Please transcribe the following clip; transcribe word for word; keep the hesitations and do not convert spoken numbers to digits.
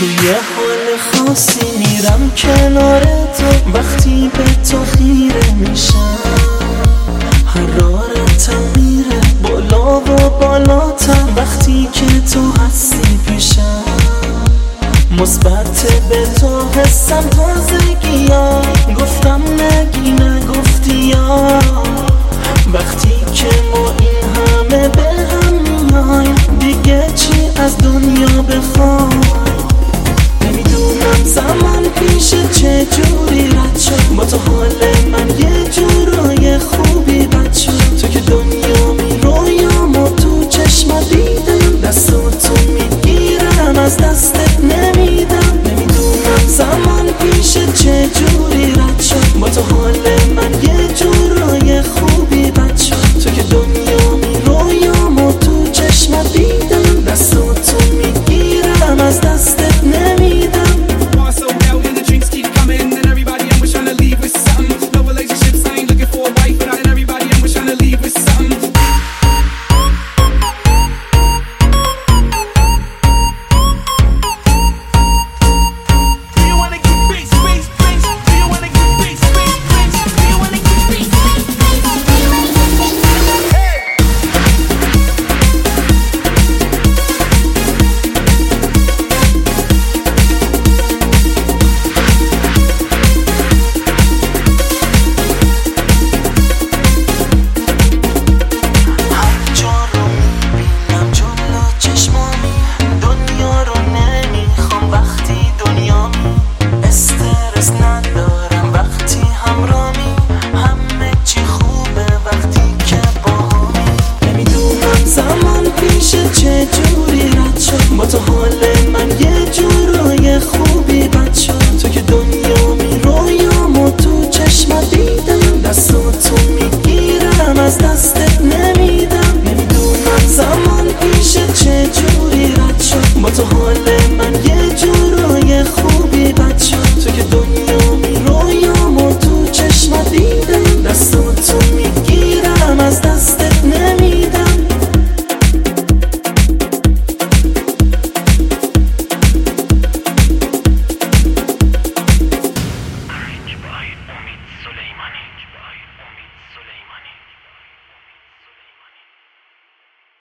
توی حال خاصی میرم کنار تو، وقتی به تو خیره میشم حرارتم میره بالا و بالاتر، وقتی که تو هستی پیشم مثبت به تو حسم تازگی ها، گفتم نگی نگفتی یا وقتی که ما این همه به هم میایم دیگه چی از دنیا بخوام. نمیدونم زمان پیشه چه جوری رد شد، با تو حال من یه جورای خوبی بد شد. تو که دنیا می رویامو تو چشمت دیدم، دستاتو میگیرم از دستت نمیدم. نمیدونم زمان پیشه چه جوری رد شد، با تو حال من یه جورای خوبی بد شد. تو که دنیا می رویامو تو چشمت دیدم، دستاتو میگیرم از دستت نمیدم. چه جوری رد شد، با تو حال من یه جورای خوبی بد شد. تو که دنیا می رویامو تو چشمت دیدم، دستاتو میگیرم از دستت نمیدم. نمیدونم زمان پیشه چه جوری رد شد، با تو حال من یه